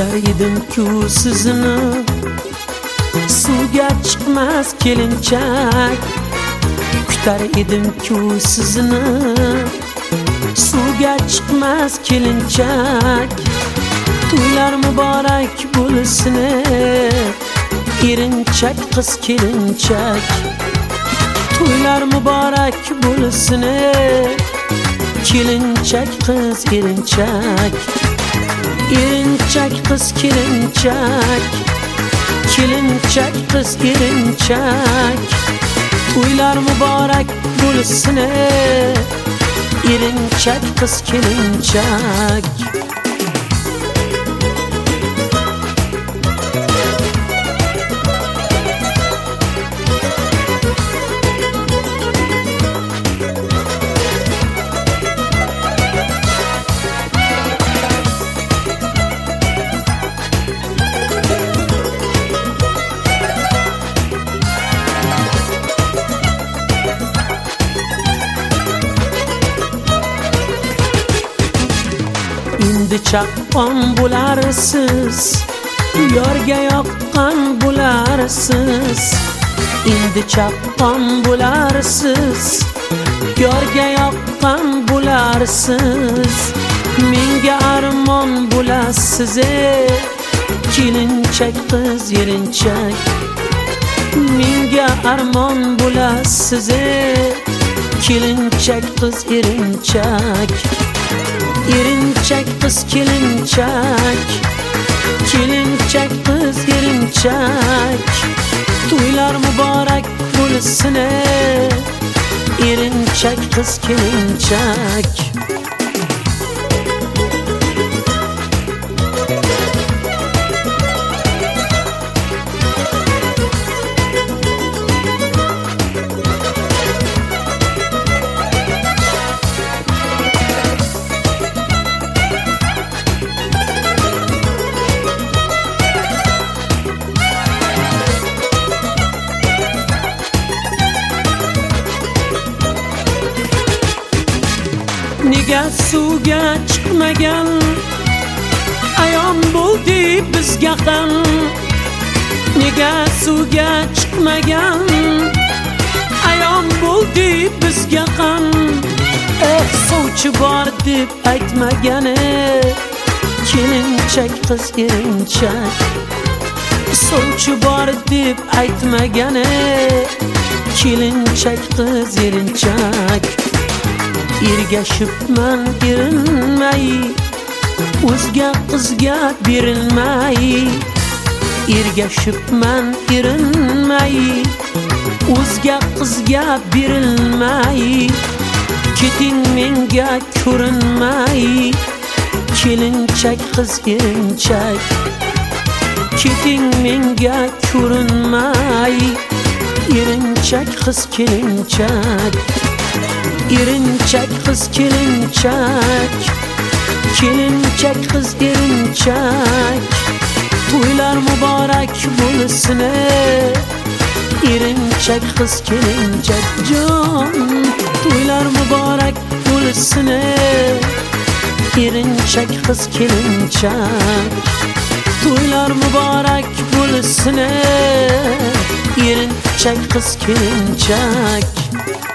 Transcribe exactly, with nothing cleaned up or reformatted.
kutar edim-ku sizni, suvga chiqmas kelinchak. Kutar edim-ku sizni, suvga chiqmas kelinchak. To'ylar muborak bo'lsin, erinchak qiz kelinchak. To'ylar muborak bo'lsin, kelinchak qiz erinchak. Erinchak qiz kelinchak, kelinchak qiz erinchak. To'ylar muborak bo'lsin, erinchak qiz kelinchak. Endi chaqqon bo'larsiz, yorga yoqqan bo'larsiz. Endi chaqqon bo'larsiz, yorga yoqqan bo'larsiz. Menga armon bo'lasiz, kelinchak qiz erinchak. Menga armon bo'lasiz, kelinchak qiz erinchak. Erinchak qiz kelinchak, kelinchak qiz erinchak. To'ylar muborak bo'lsin, erinchak qiz kelinchak. Nega suvga chiqmagan ayon bo'ldi bizga ham? Nega suvga chiqmagan ayon bo'ldi bizga ham? Eh, suvchi bor deb aytmagani, kelinchak qiz erinchak. Suvchi bor deb aytmagani, kelinchak qiz erinchak. Ergashibman erinmay, o'zga qizga berilmay. Ergashibman erinmay, o'zga qizga berilmay. Keting menga ko'rinmay, kelinchak qiz erinchak. Keting menga ko'rinmay, erinchak qiz kelinchak. Erinchak qiz kelinchak, kelinchak qiz erinchak. To'ylar muborak bo'lsin, erinchak qiz kelinchak. Jon, to'ylar muborak bo'lsin, erinchak qiz kelinchak. To'ylar muborak bo'lsin, erinchak qiz kelinchak.